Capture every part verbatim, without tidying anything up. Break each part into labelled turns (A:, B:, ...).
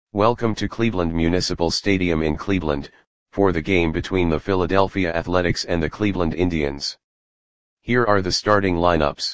A: Welcome to Cleveland Municipal Stadium in Cleveland, for the game between the Philadelphia Athletics and the Cleveland Indians. Here are the starting lineups.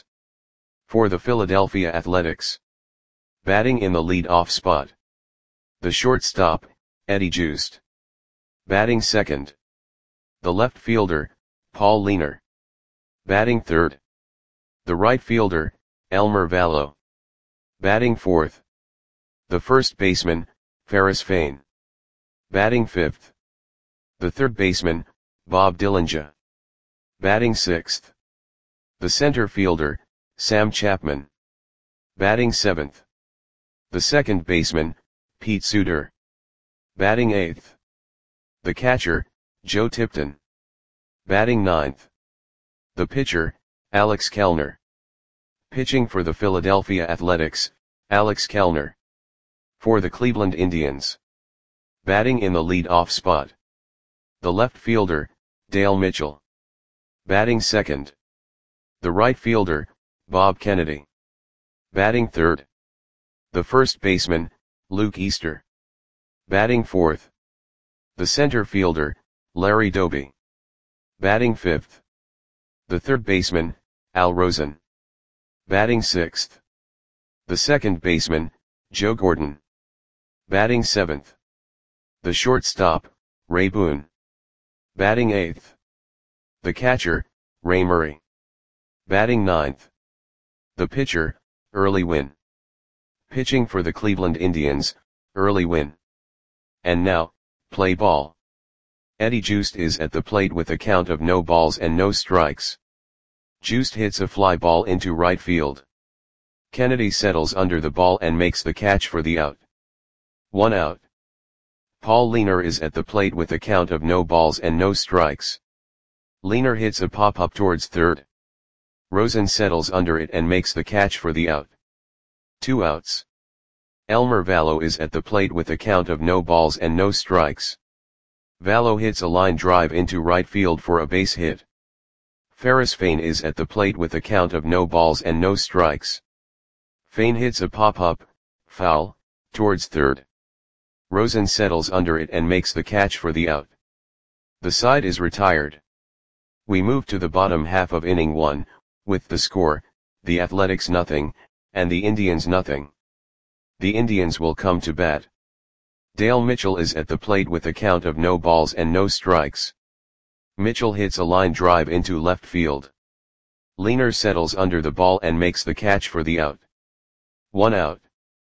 A: For the Philadelphia Athletics. Batting in the lead-off spot. The shortstop, Eddie Joost. Batting second. The left fielder, Paul Lehner. Batting third. The right fielder, Elmer Valo. Batting fourth. The first baseman, Ferris Fain. Batting fifth. The third baseman, Bob Dillinger. Batting sixth. The center fielder, Sam Chapman. Batting seventh. The second baseman, Pete Suter. Batting eighth. The catcher, Joe Tipton. Batting ninth. The pitcher, Alex Kellner. Pitching for the Philadelphia Athletics, Alex Kellner. For the Cleveland Indians. Batting in the lead-off spot. The left fielder, Dale Mitchell. Batting second. The right fielder, Bob Kennedy. Batting third. The first baseman, Luke Easter. Batting fourth. The center fielder, Larry Doby. Batting fifth. The third baseman, Al Rosen. Batting sixth. The second baseman, Joe Gordon. Batting seventh. The shortstop, Ray Boone. Batting eighth. The catcher, Ray Murray. Batting ninth. The pitcher, Early Wynn. Pitching for the Cleveland Indians, Early Wynn. And now, play ball. Eddie Joost is at the plate with a count of no balls and no strikes. Joost hits a fly ball into right field. Kennedy settles under the ball and makes the catch for the out. One out. Paul Lehner is at the plate with a count of no balls and no strikes. Lehner hits a pop-up towards third. Rosen settles under it and makes the catch for the out. Two outs. Elmer Valo is at the plate with a count of no balls and no strikes. Valo hits a line drive into right field for a base hit. Ferris Fain is at the plate with a count of no balls and no strikes. Fain hits a pop-up, foul, towards third. Rosen settles under it and makes the catch for the out. The side is retired. We move to the bottom half of inning one, with the score, the Athletics nothing, and the Indians nothing. The Indians will come to bat. Dale Mitchell is at the plate with a count of no balls and no strikes. Mitchell hits a line drive into left field. Lehner settles under the ball and makes the catch for the out. One out.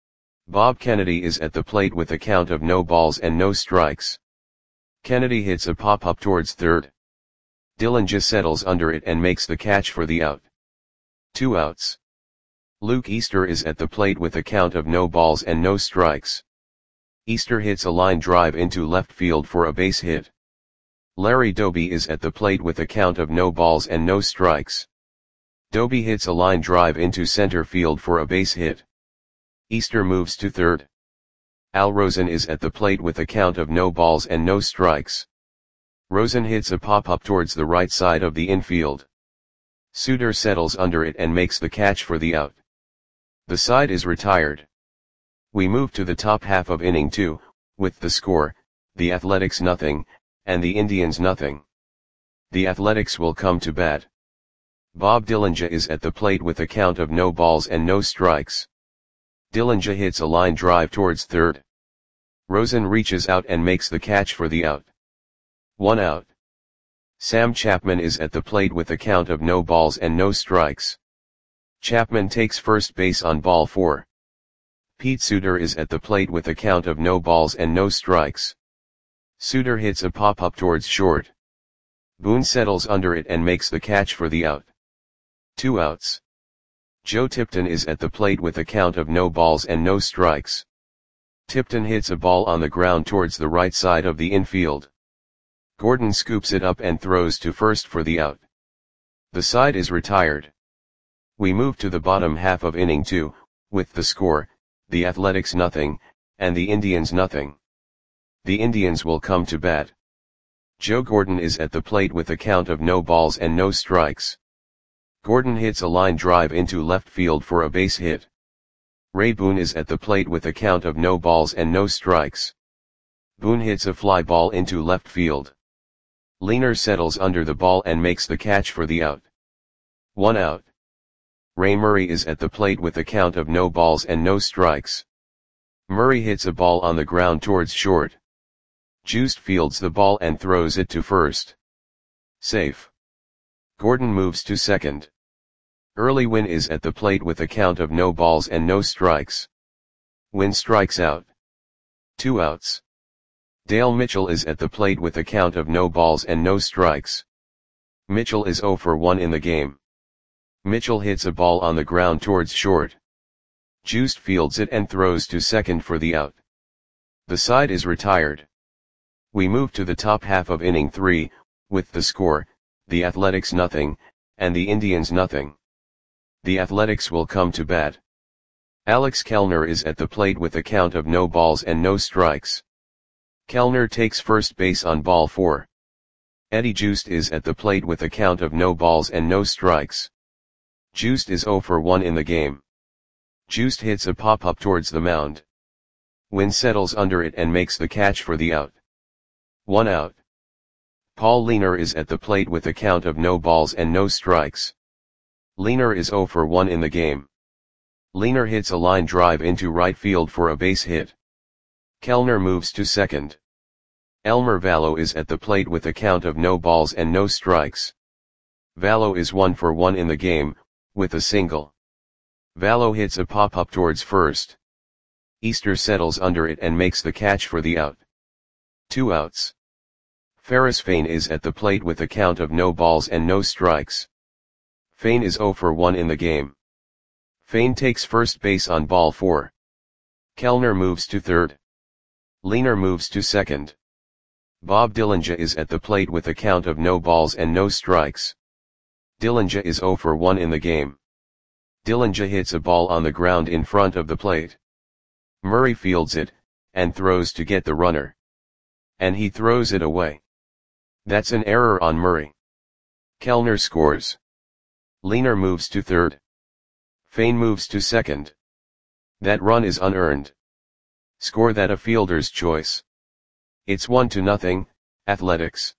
A: Bob Kennedy is at the plate with a count of no balls and no strikes. Kennedy hits a pop-up towards third. Dillinger settles under it and makes the catch for the out. Two outs. Luke Easter is at the plate with a count of no balls and no strikes. Easter hits a line drive into left field for a base hit. Larry Doby is at the plate with a count of no balls and no strikes. Doby hits a line drive into center field for a base hit. Easter moves to third. Al Rosen is at the plate with a count of no balls and no strikes. Rosen hits a pop-up towards the right side of the infield. Suter settles under it and makes the catch for the out. The side is retired. We move to the top half of inning two, with the score, the Athletics nothing, and the Indians nothing. The Athletics will come to bat. Bob Dillinger is at the plate with a count of no balls and no strikes. Dillinger hits a line drive towards third. Rosen reaches out and makes the catch for the out. One out. Sam Chapman is at the plate with a count of no balls and no strikes. Chapman takes first base on ball four. Pete Suter is at the plate with a count of no balls and no strikes. Suter hits a pop-up towards short. Boone settles under it and makes the catch for the out. Two outs. Joe Tipton is at the plate with a count of no balls and no strikes. Tipton hits a ball on the ground towards the right side of the infield. Gordon scoops it up and throws to first for the out. The side is retired. We move to the bottom half of inning two, with the score, the Athletics nothing, and the Indians nothing. The Indians will come to bat. Joe Gordon is at the plate with a count of no balls and no strikes. Gordon hits a line drive into left field for a base hit. Ray Boone is at the plate with a count of no balls and no strikes. Boone hits a fly ball into left field. Lehner settles under the ball and makes the catch for the out. One out. Ray Murray is at the plate with a count of no balls and no strikes. Murray hits a ball on the ground towards short. Juiced fields the ball and throws it to first. Safe. Gordon moves to second. Early Wynn is at the plate with a count of no balls and no strikes. Wynn strikes out. Two outs. Dale Mitchell is at the plate with a count of no balls and no strikes. Mitchell is oh for one in the game. Mitchell hits a ball on the ground towards short. Juiced fields it and throws to second for the out. The side is retired. We move to the top half of inning three, with the score, the Athletics nothing, and the Indians nothing. The Athletics will come to bat. Alex Kellner is at the plate with a count of no balls and no strikes. Kellner takes first base on ball four. Eddie Juiced is at the plate with a count of no balls and no strikes. Juiced is oh for one in the game. Juiced hits a pop-up towards the mound. Wynn settles under it and makes the catch for the out. One out. Paul Lehner is at the plate with a count of no balls and no strikes. Lehner is oh for one in the game. Lehner hits a line drive into right field for a base hit. Kellner moves to second. Elmer Vallo is at the plate with a count of no balls and no strikes. Vallo is one for one in the game, with a single. Vallo hits a pop-up towards first. Easter settles under it and makes the catch for the out. Two outs. Ferris Fain is at the plate with a count of no balls and no strikes. Fain is oh for one in the game. Fain takes first base on ball four. Kellner moves to third. Lehner moves to second. Bob Dillinger is at the plate with a count of no balls and no strikes. Dillinger is oh for one in the game. Dillinger hits a ball on the ground in front of the plate. Murray fields it, and throws to get the runner. And he throws it away. That's an error on Murray. Kellner scores. Lehner moves to third. Fain moves to second. That run is unearned. Score that a fielder's choice. It's one to nothing, Athletics.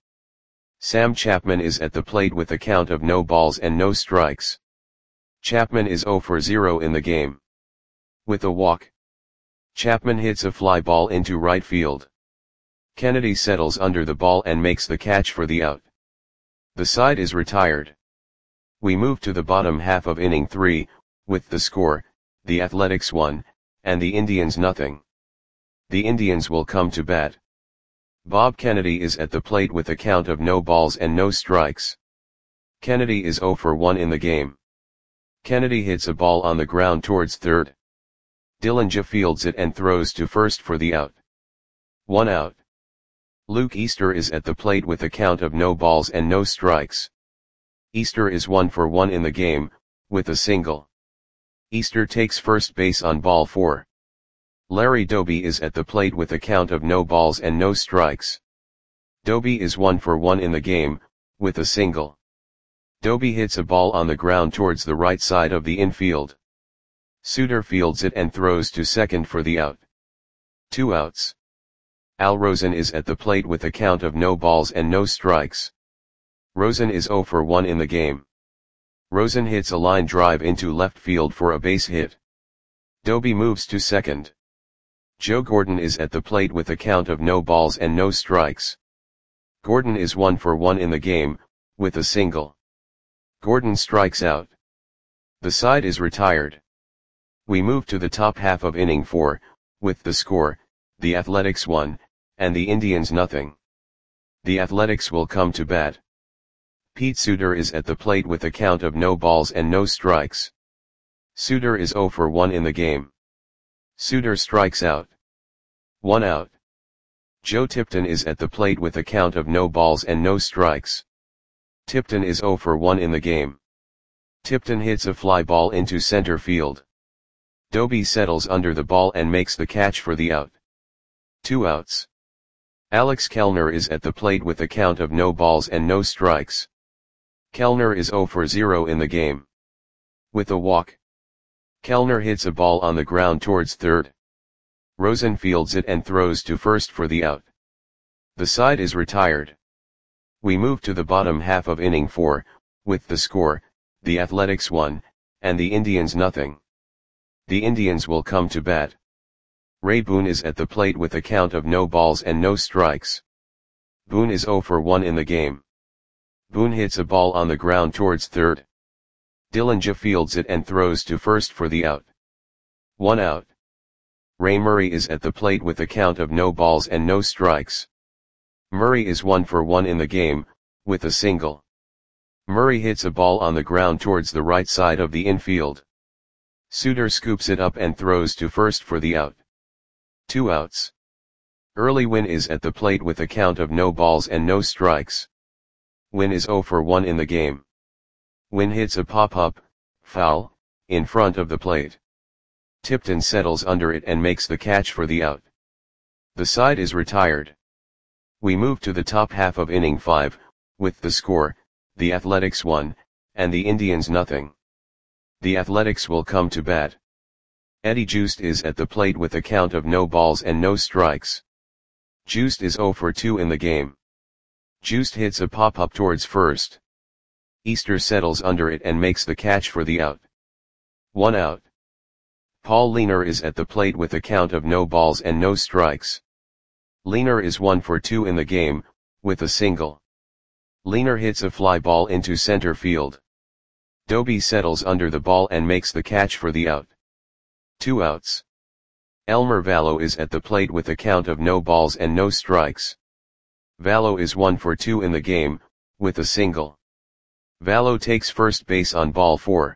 A: Sam Chapman is at the plate with a count of no balls and no strikes. Chapman is oh for zero in the game. With a walk. Chapman hits a fly ball into right field. Kennedy settles under the ball and makes the catch for the out. The side is retired. We move to the bottom half of inning three, with the score, the Athletics one, and the Indians nothing. The Indians will come to bat. Bob Kennedy is at the plate with a count of no balls and no strikes. Kennedy is oh for one in the game. Kennedy hits a ball on the ground towards third. Dillinger fields it and throws to first for the out. One out. Luke Easter is at the plate with a count of no balls and no strikes. Easter is one for one in the game, with a single. Easter takes first base on ball four. Larry Doby is at the plate with a count of no balls and no strikes. Doby is one for one in the game, with a single. Doby hits a ball on the ground towards the right side of the infield. Suter fields it and throws to second for the out. Two outs. Al Rosen is at the plate with a count of no balls and no strikes. Rosen is oh for one in the game. Rosen hits a line drive into left field for a base hit. Doby moves to second. Joe Gordon is at the plate with a count of no balls and no strikes. Gordon is one for one in the game, with a single. Gordon strikes out. The side is retired. We move to the top half of inning four, with the score, the Athletics one, and the Indians nothing. The Athletics will come to bat. Pete Suter is at the plate with a count of no balls and no strikes. Suter is oh for one in the game. Suter strikes out. One out. Joe Tipton is at the plate with a count of no balls and no strikes. Tipton is oh for one in the game. Tipton hits a fly ball into center field. Doby settles under the ball and makes the catch for the out. Two outs. Alex Kellner is at the plate with a count of no balls and no strikes. Kellner is oh for zero in the game. With a walk. Kellner hits a ball on the ground towards third. Rosen fields it and throws to first for the out. The side is retired. We move to the bottom half of inning four, with the score, the Athletics one, and the Indians nothing. The Indians will come to bat. Ray Boone is at the plate with a count of no balls and no strikes. Boone is oh for one in the game. Boone hits a ball on the ground towards third. Dillinger fields it and throws to first for the out. One out. Ray Murray is at the plate with a count of no balls and no strikes. Murray is one for one in the game, with a single. Murray hits a ball on the ground towards the right side of the infield. Suter scoops it up and throws to first for the out. Two outs. Early Wynn is at the plate with a count of no balls and no strikes. Wynn is oh for one in the game. Wynn hits a pop-up, foul, in front of the plate. Tipton settles under it and makes the catch for the out. The side is retired. We move to the top half of inning five, with the score, the Athletics one, and the Indians nothing. The Athletics will come to bat. Eddie Joost is at the plate with a count of no balls and no strikes. Joost is oh for two in the game. Joost hits a pop-up towards first. Easter settles under it and makes the catch for the out. One out. Paul Leaner is at the plate with a count of no balls and no strikes. Leaner is one for two in the game, with a single. Leaner hits a fly ball into center field. Doby settles under the ball and makes the catch for the out. Two outs. Elmer Vallow is at the plate with a count of no balls and no strikes. Vallow is one for two in the game, with a single. Vallow takes first base on ball four.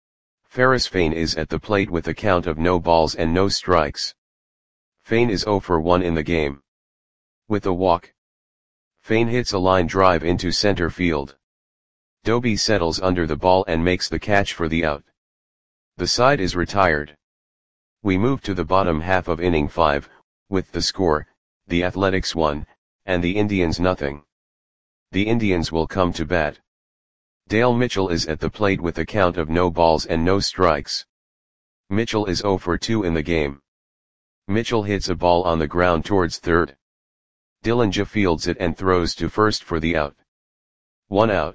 A: Ferris Fain is at the plate with a count of no balls and no strikes. Fain is oh for one in the game. With a walk. Fain hits a line drive into center field. Doby settles under the ball and makes the catch for the out. The side is retired. We move to the bottom half of inning five, with the score, the Athletics one, and the Indians nothing. The Indians will come to bat. Dale Mitchell is at the plate with a count of no balls and no strikes. Mitchell is oh for two in the game. Mitchell hits a ball on the ground towards third. Dillinger fields it and throws to first for the out. One out.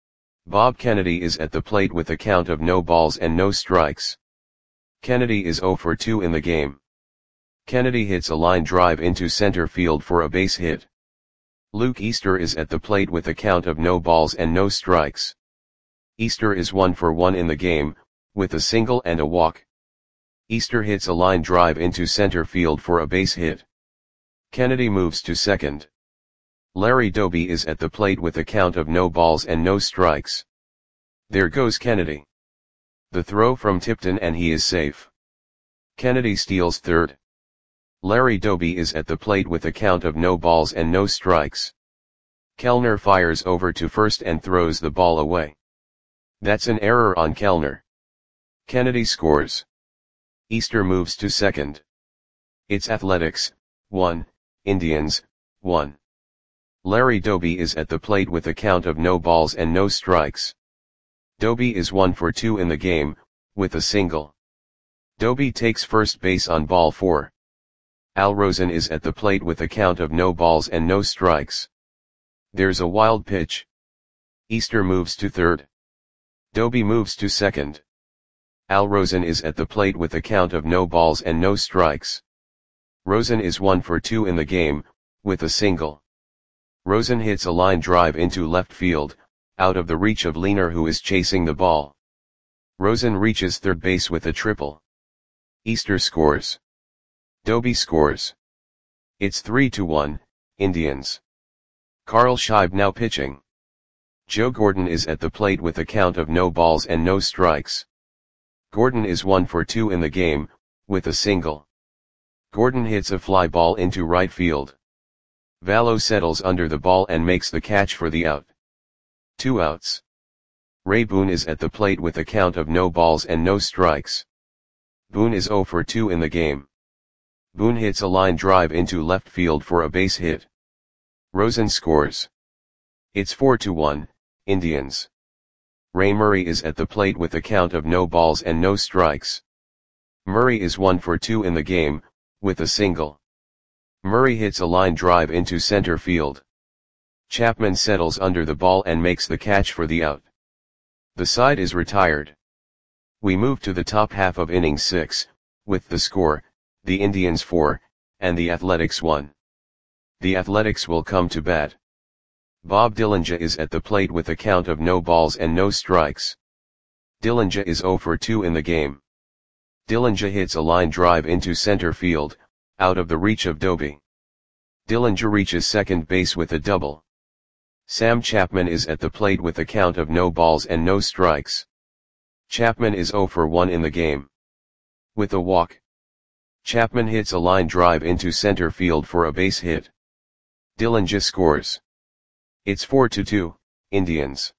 A: Bob Kennedy is at the plate with a count of no balls and no strikes. Kennedy is oh for two in the game. Kennedy hits a line drive into center field for a base hit. Luke Easter is at the plate with a count of no balls and no strikes. Easter is one for one in the game, with a single and a walk. Easter hits a line drive into center field for a base hit. Kennedy moves to second. Larry Doby is at the plate with a count of no balls and no strikes. There goes Kennedy. The throw from Tipton and he is safe. Kennedy steals third. Larry Doby is at the plate with a count of no balls and no strikes. Kellner fires over to first and throws the ball away. That's an error on Kellner. Kennedy scores. Easter moves to second. It's Athletics, one, Indians, one. Larry Doby is at the plate with a count of no balls and no strikes. Doby is one for two in the game, with a single. Doby takes first base on ball four. Al Rosen is at the plate with a count of no balls and no strikes. There's a wild pitch. Easter moves to third. Doby moves to second. Al Rosen is at the plate with a count of no balls and no strikes. Rosen is one for two in the game, with a single. Rosen hits a line drive into left field, out of the reach of Leaner who is chasing the ball. Rosen reaches third base with a triple. Easter scores. Doby scores. It's three to one, Indians. Carl Scheib now pitching. Joe Gordon is at the plate with a count of no balls and no strikes. Gordon is one for two in the game, with a single. Gordon hits a fly ball into right field. Vallow settles under the ball and makes the catch for the out. Two outs. Ray Boone is at the plate with a count of no balls and no strikes. Boone is oh for two in the game. Boone hits a line drive into left field for a base hit. Rosen scores. It's four to one, Indians. Ray Murray is at the plate with a count of no balls and no strikes. Murray is one for two in the game, with a single. Murray hits a line drive into center field. Chapman settles under the ball and makes the catch for the out. The side is retired. We move to the top half of inning six, with the score, the Indians four, and the Athletics one. The Athletics will come to bat. Bob Dillinger is at the plate with a count of no balls and no strikes. Dillinger is zero for two in the game. Dillinger hits a line drive into center field, out of the reach of Doby. Dillinger reaches second base with a double. Sam Chapman is at the plate with a count of no balls and no strikes. Chapman is zero for one in the game. With a walk, Chapman hits a line drive into center field for a base hit. Dillinger scores. It's four to two, Indians.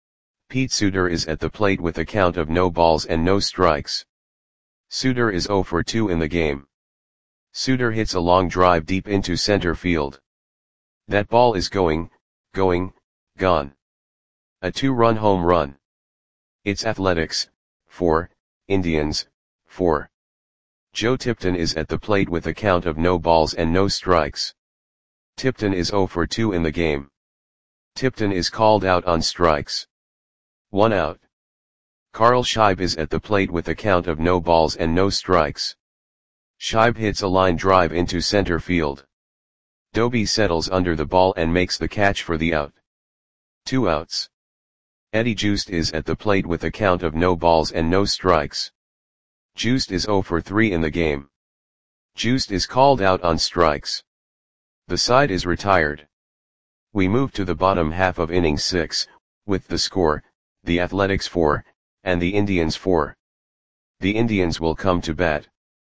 A: Pete Suter is at the plate with a count of no balls and no strikes. Suter is zero for two in the game. Suter hits a long drive deep into center field. That ball is going, going, gone. A two-run home run. It's Athletics, four, Indians, four. Joe Tipton is at the plate with a count of no balls and no strikes. Tipton is zero for two in the game. Tipton is called out on strikes. One out. Carl Scheib is at the plate with a count of no balls and no strikes. Scheib hits a line drive into center field. Doby settles under the ball and makes the catch for the out. Two outs. Eddie Joost is at the plate with a count of no balls and no strikes. Joost is zero for three in the game. Joost is called out on strikes. The side is retired. We move to the bottom half of inning six, with the score, the Athletics four, and the Indians four. The Indians will come to bat.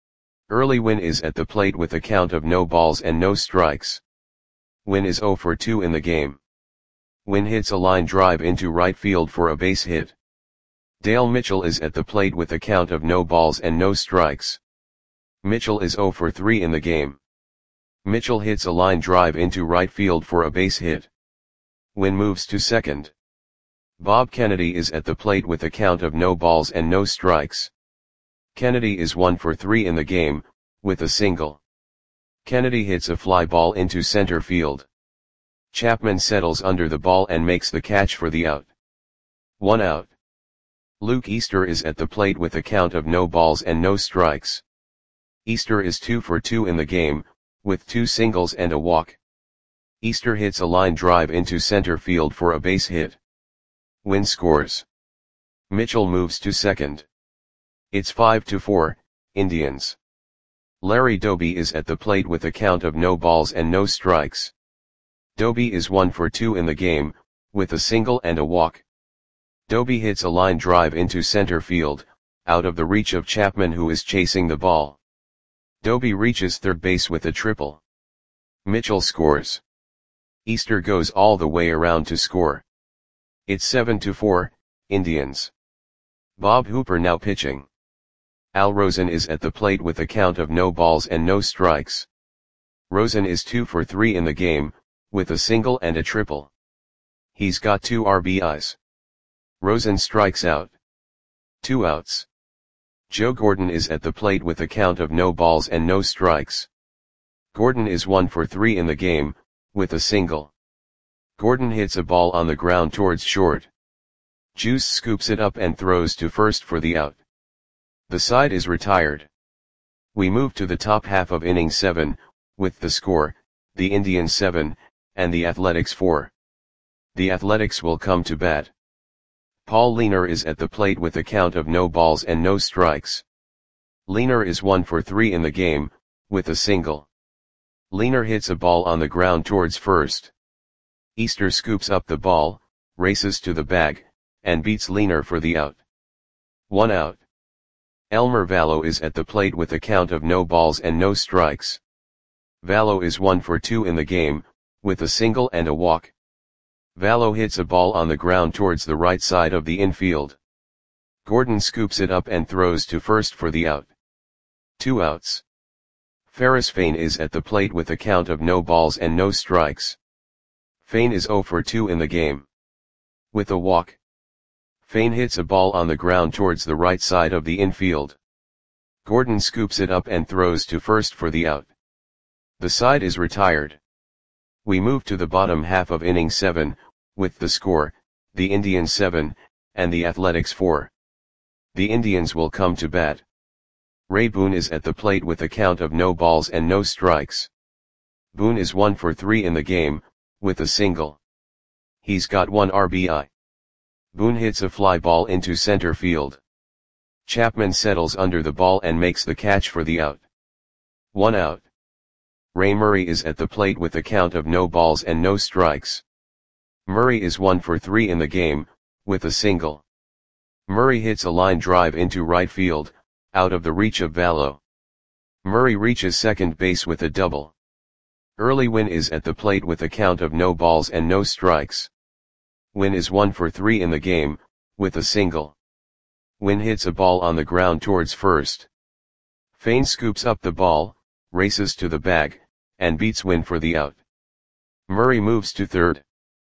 A: Early Wynn is at the plate with a count of no balls and no strikes. Wynn is zero for two in the game. Wynn hits a line drive into right field for a base hit. Dale Mitchell is at the plate with a count of no balls and no strikes. Mitchell is zero for three in the game. Mitchell hits a line drive into right field for a base hit. Wynn moves to second. Bob Kennedy is at the plate with a count of no balls and no strikes. Kennedy is one for three in the game, with a single. Kennedy hits a fly ball into center field. Chapman settles under the ball and makes the catch for the out. One out. Luke Easter is at the plate with a count of no balls and no strikes. Easter is two for two in the game, with two singles and a walk. Easter hits a line drive into center field for a base hit. Wynn scores. Mitchell moves to second. It's five to four, Indians. Larry Doby is at the plate with a count of no balls and no strikes. Doby is one for two in the game, with a single and a walk. Doby hits a line drive into center field, out of the reach of Chapman, who is chasing the ball. Doby reaches third base with a triple. Mitchell scores. Easter goes all the way around to score. It's seven to four, Indians. Bob Hooper now pitching. Al Rosen is at the plate with a count of no balls and no strikes. Rosen is two for three in the game, with a single and a triple. He's got two R B Is. Rosen strikes out. Two outs. Joe Gordon is at the plate with a count of no balls and no strikes. Gordon is one for three in the game, with a single. Gordon hits a ball on the ground towards short. Juice scoops it up and throws to first for the out. The side is retired. We move to the top half of inning seven, with the score, the Indians seven, and the Athletics four. The Athletics will come to bat. Paul Leaner is at the plate with a count of no balls and no strikes. Leaner is one for three in the game, with a single. Leaner hits a ball on the ground towards first. Easter scoops up the ball, races to the bag, and beats Leaner for the out. One out. Elmer Vallo is at the plate with a count of no balls and no strikes. Vallo is one for two in the game, with a single and a walk. Vallo hits a ball on the ground towards the right side of the infield. Gordon scoops it up and throws to first for the out. Two outs. Ferris Fain is at the plate with a count of no balls and no strikes. Fain is zero for two in the game. With a walk. Fain hits a ball on the ground towards the right side of the infield. Gordon scoops it up and throws to first for the out. The side is retired. We move to the bottom half of inning seven, with the score, the Indians seven, and the Athletics four. The Indians will come to bat. Ray Boone is at the plate with a count of no balls and no strikes. Boone is one for three in the game, with a single. He's got one R B I. Boone hits a fly ball into center field. Chapman settles under the ball and makes the catch for the out. One out. Ray Murray is at the plate with a count of no balls and no strikes. Murray is one for three in the game, with a single. Murray hits a line drive into right field, out of the reach of Vallow. Murray reaches second base with a double. Early Wynn is at the plate with a count of no balls and no strikes. Wynn is one for three in the game, with a single. Wynn hits a ball on the ground towards first. Fain scoops up the ball, races to the bag, and beats Wynn for the out. Murray moves to third.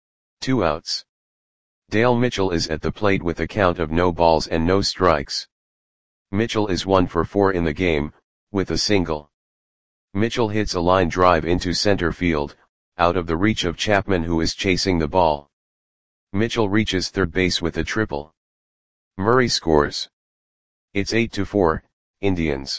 A: Two outs. Dale Mitchell is at the plate with a count of no balls and no strikes. Mitchell is one for four in the game, with a single. Mitchell hits a line drive into center field, out of the reach of Chapman who is chasing the ball. Mitchell reaches third base with a triple. Murray scores. It's eight to four, Indians.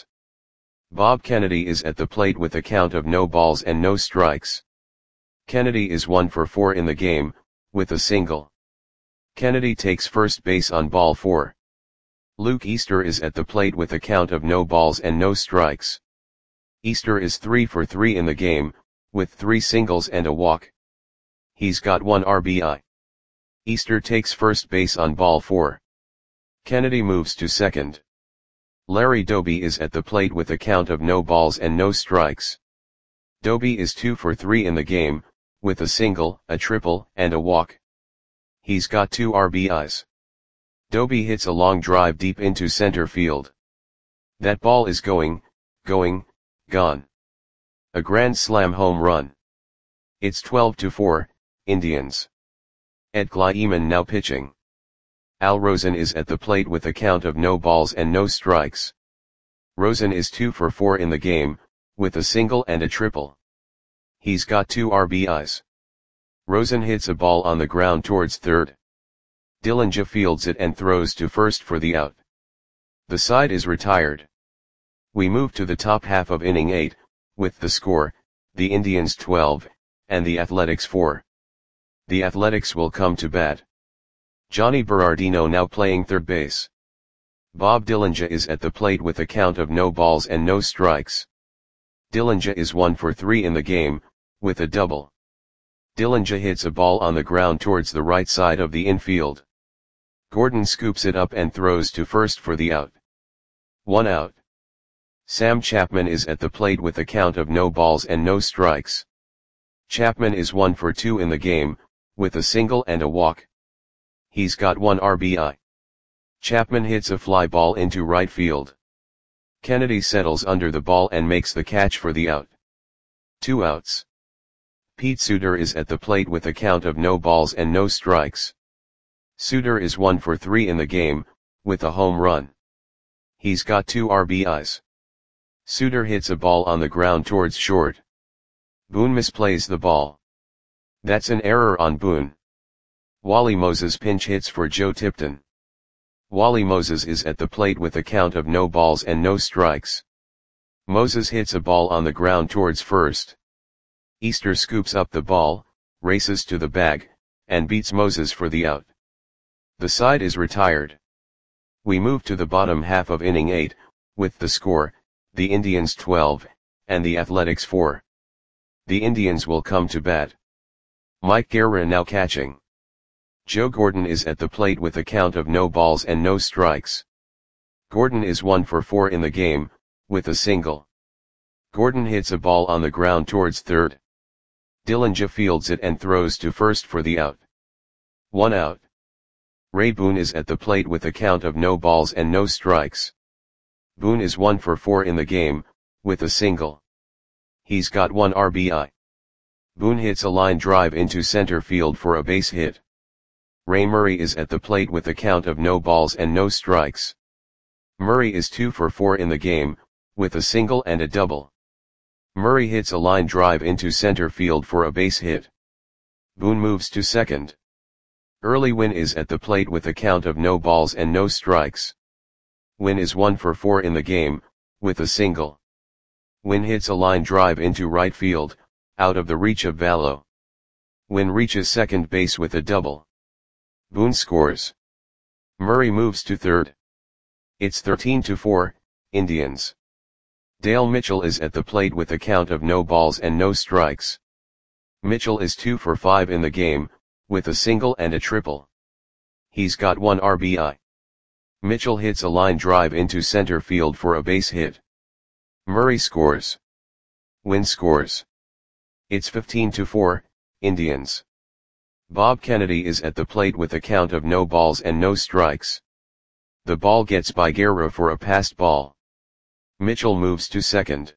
A: Bob Kennedy is at the plate with a count of no balls and no strikes. Kennedy is one for four in the game, with a single. Kennedy takes first base on ball four. Luke Easter is at the plate with a count of no balls and no strikes. Easter is three for three in the game, with three singles and a walk. He's got one R B I. Easter takes first base on ball four. Kennedy moves to second. Larry Doby is at the plate with a count of no balls and no strikes. Doby is two for three in the game, with a single, a triple, and a walk. He's got two R B Is. Doby hits a long drive deep into center field. That ball is going, going, gone. A grand slam home run. It's twelve to four, Indians. Ed Kleiman now pitching. Al Rosen is at the plate with a count of no balls and no strikes. Rosen is two for four in the game, with a single and a triple. He's got two R B Is. Rosen hits a ball on the ground towards third. Dillinger fields it and throws to first for the out. The side is retired. We move to the top half of inning eight, with the score, the Indians twelve, and the Athletics four. The Athletics will come to bat. Johnny Berardino now playing third base. Bob Dillinger is at the plate with a count of no balls and no strikes. Dillinger is one for three in the game, with a double. Dillinger hits a ball on the ground towards the right side of the infield. Gordon scoops it up and throws to first for the out. One out. Sam Chapman is at the plate with a count of no balls and no strikes. Chapman is one for two in the game, with a single and a walk. He's got one R B I. Chapman hits a fly ball into right field. Kennedy settles under the ball and makes the catch for the out. Two outs. Pete Suter is at the plate with a count of no balls and no strikes. Suter is one for three in the game, with a home run. He's got two R B Is. Suter hits a ball on the ground towards short. Boone misplays the ball. That's an error on Boone. Wally Moses pinch hits for Joe Tipton. Wally Moses is at the plate with a count of no balls and no strikes. Moses hits a ball on the ground towards first. Easter scoops up the ball, races to the bag, and beats Moses for the out. The side is retired. We move to the bottom half of inning eight, with the score, the Indians twelve, and the Athletics four. The Indians will come to bat. Mike Guerra now catching. Joe Gordon is at the plate with a count of no balls and no strikes. Gordon is one for four in the game, with a single. Gordon hits a ball on the ground towards third. Dillinger fields it and throws to first for the out. One out. Ray Boone is at the plate with a count of no balls and no strikes. Boone is one for four in the game, with a single. He's got one R B I. Boone hits a line drive into center field for a base hit. Ray Murray is at the plate with a count of no balls and no strikes. Murray is two for four in the game, with a single and a double. Murray hits a line drive into center field for a base hit. Boone moves to second. Early Wynn is at the plate with a count of no balls and no strikes. Wynn is one for four in the game, with a single. Wynn hits a line drive into right field, out of the reach of Vallow. Wynn reaches second base with a double. Boone scores. Murray moves to third. It's thirteen to four, Indians. Dale Mitchell is at the plate with a count of no balls and no strikes. Mitchell is two for five in the game, with a single and a triple. He's got one R B I. Mitchell hits a line drive into center field for a base hit. Murray scores. Wynn scores. It's fifteen to four, Indians. Bob Kennedy is at the plate with a count of no balls and no strikes. The ball gets by Guerra for a passed ball. Mitchell moves to second.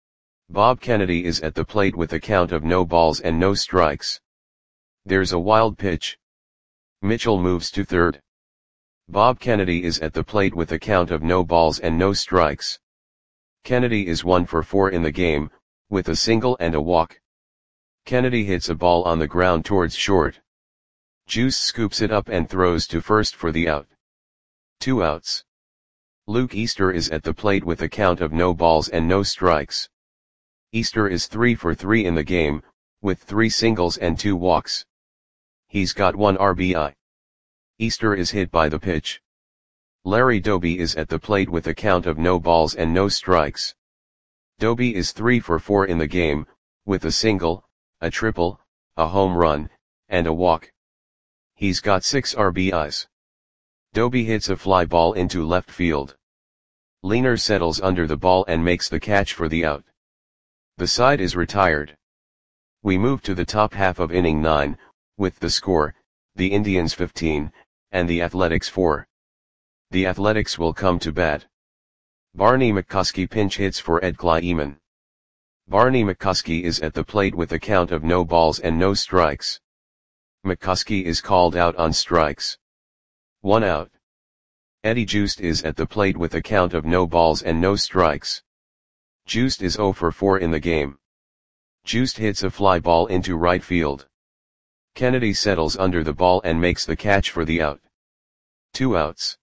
A: Bob Kennedy is at the plate with a count of no balls and no strikes. There's a wild pitch. Mitchell moves to third. Bob Kennedy is at the plate with a count of no balls and no strikes. Kennedy is one for four in the game, with a single and a walk. Kennedy hits a ball on the ground towards short. Juice scoops it up and throws to first for the out. Two outs. Luke Easter is at the plate with a count of no balls and no strikes. Easter is three for three in the game, with three singles and two walks. He's got one R B I. Easter is hit by the pitch. Larry Doby is at the plate with a count of no balls and no strikes. Doby is three for four in the game, with a single, a triple, a home run, and a walk. He's got six R B Is. Doby hits a fly ball into left field. Leaner settles under the ball and makes the catch for the out. The side is retired. We move to the top half of inning nine, with the score, the Indians fifteen, and the Athletics four. The Athletics will come to bat. Barney McCoskey pinch hits for Ed Kleiman. Barney McCoskey is at the plate with a count of no balls and no strikes. McCoskey is called out on strikes. One out. Eddie Juiced is at the plate with a count of no balls and no strikes. Juiced is zero for four in the game. Juiced hits a fly ball into right field. Kennedy settles under the ball and makes the catch for the out. Two outs.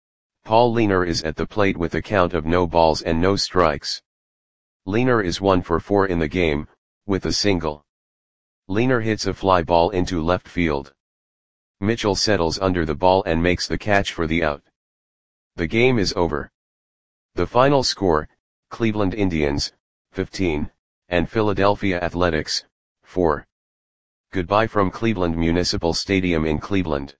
A: Paul Leaner is at the plate with a count of no balls and no strikes. Leaner is one for four in the game, with a single. Leaner hits a fly ball into left field. Mitchell settles under the ball and makes the catch for the out. The game is over. The final score, Cleveland Indians, fifteen, and Philadelphia Athletics, four. Goodbye from Cleveland Municipal Stadium in Cleveland.